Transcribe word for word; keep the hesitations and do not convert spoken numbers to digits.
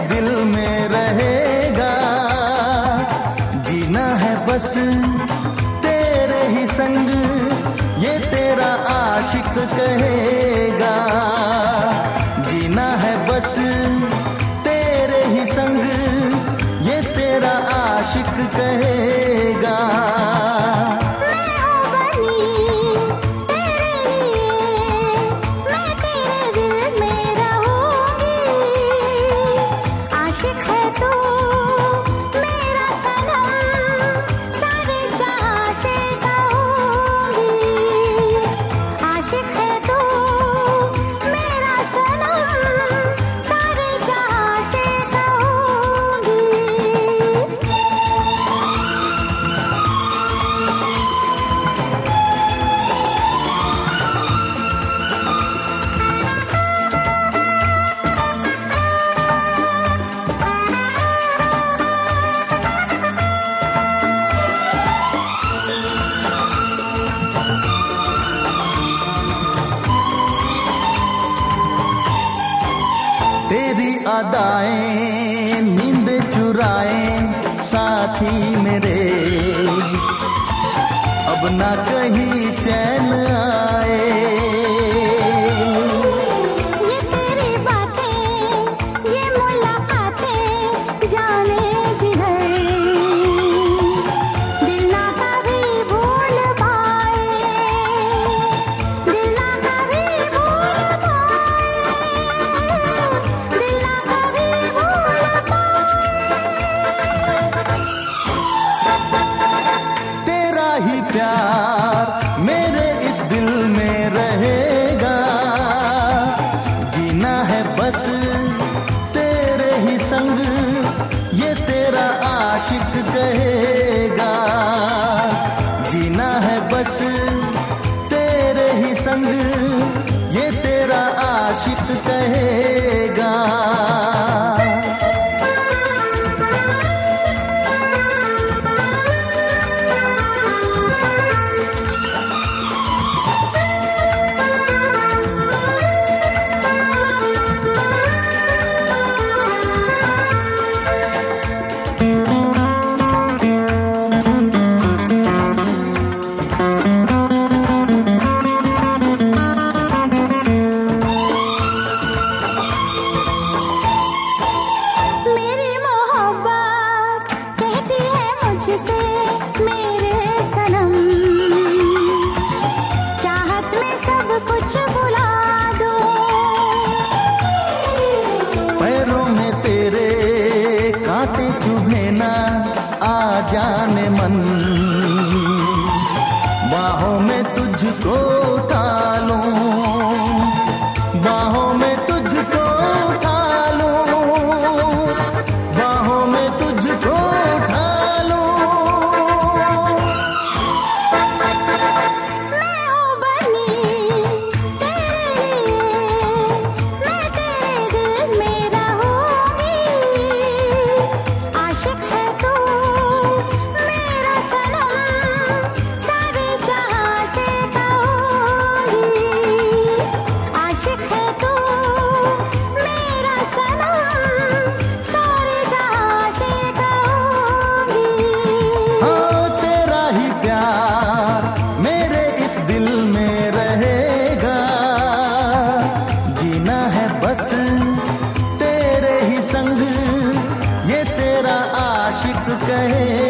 दिल में रहेगा। जीना है बस तेरे ही संग, ये तेरा आशिक कहेगा। जीना है बस तेरे ही संग, ये तेरा आशिक कहेगा। तेरी अदाएं नींद चुराए साथी मेरे, अब ना कहीं चैन आए। ये तेरी बातें, ये मुलाकातें जाने जिधर, दिल ना कभी भूल पाए, दिल ना कभी भूल पाए, दिल ना कभी भूल पाए। तेरा ही प्यार मेरे इस दिल में रहेगा। जीना है बस तेरे ही संग, ये तेरा आशिक कहेगा। जीना है बस तेरे ही संग, ये तेरा आशिक कहेगा। मुझसे मेरे सनम, चाहत में सब कुछ भुला दो। पैरों में तेरे कांटे चुभे ना आ जाने मन, बाहों में तुझको उठा लूं, बाहों में तुझको उठा लूं, बाहों में तुझको उठा लूं। मैं हूँ बनी तेरे लिए, मैं तेरे दिल में रहूंगी। आशिक है तू मेरा सनम, सारे जहां से कहूंगी। आशिक है तू मेरा सनम, सारे जहां से कहूंगी। हाँ, तेरा ही प्यार मेरे इस दिल में रहेगा। जीना है बस तेरे ही संग, ये तेरा आशिक कहे।